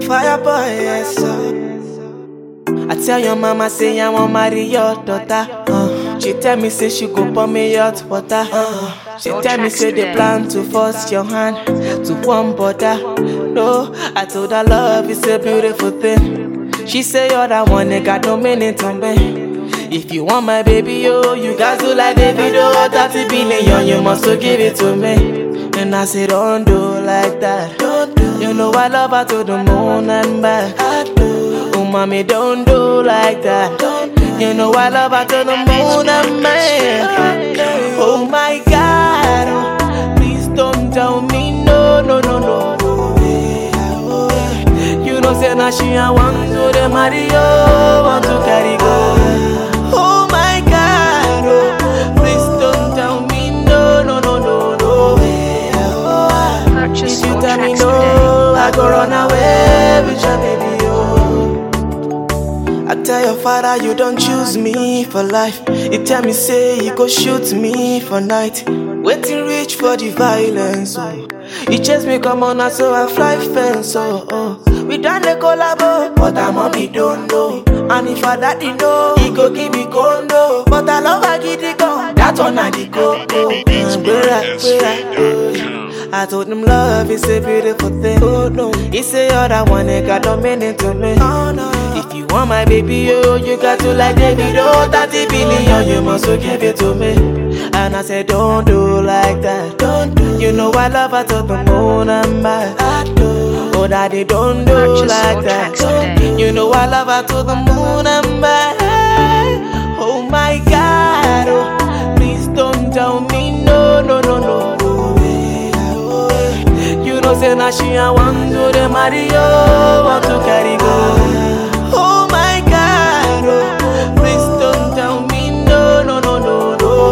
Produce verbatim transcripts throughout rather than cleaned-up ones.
fire boy, yes sir. I tell your mama say I want marry your daughter. Uh, she tell me say she go pour me hot water. Uh, she tell me say they plan to force your hand to one border. No, I told her love is a beautiful thing. She say you're the one that got no meaning to me. If you want my baby, yo, you guys do like David, oh, thirty billion, you must so give it to me. And I say don't do like that. Don't do. You know I love her to the moon and back. I do. Oh mommy, don't do like that. Don't do. You know I love her to the moon and back. Oh my God, oh, please don't tell me no, no, no, no. You know say now she I want to the Mario, want to carry go. Oh my God, oh, please don't tell me no, no, no, no, no. If you tell me no, I go run away with your baby, oh. I tell your father you don't choose me for life. You tell me say you go shoot me for night. Waiting reach for the violence, oh. You chase me come on now so I fly fence, oh, oh. We done the collabo, but our mommy don't know. And if I daddy know, he go give me condo. But I love her get it go, that one I the go, oh. I told him love is a beautiful thing. Oh no, he say you're the one that got no meaning to me. Oh no, if you want my baby, yo, you got to like David, oh, thirty billion, you must so give it to me. And I said don't do like that. Don't do. You know I love her to the moon and back. I do. Oh daddy, don't do Purchase like that. Don't. You know I love her to the moon and back. Oh my God, oh, please don't tell me no, no, no, no. You know say now she I want to the Mario, want to carry go. Oh my God, oh, please don't tell me no, no, no, no, no.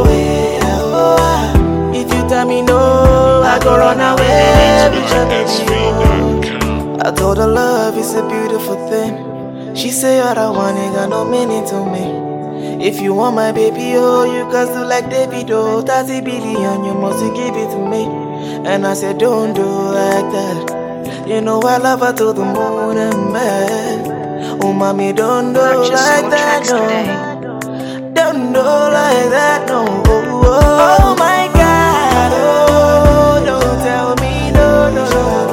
If you tell me no, I go run away with your baby. I told her love is a beautiful thing. She say you're the one, ain't got no meaning to me. If you want my baby, oh, you guys do like David, oh, thirty billion, you must give it to me. And I said don't do like that. You know I love her to the moon and back. Oh mommy, don't do Purchase like that, no. Don't do like that, no. Oh, oh, oh my God, oh, don't tell me no, no, no.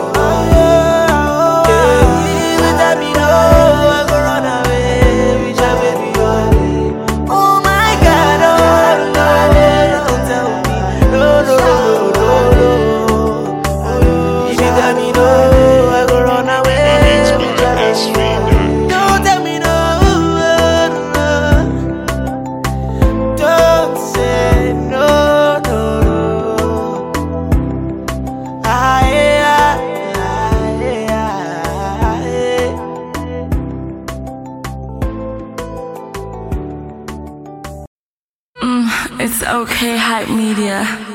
It's okay, Hype Media.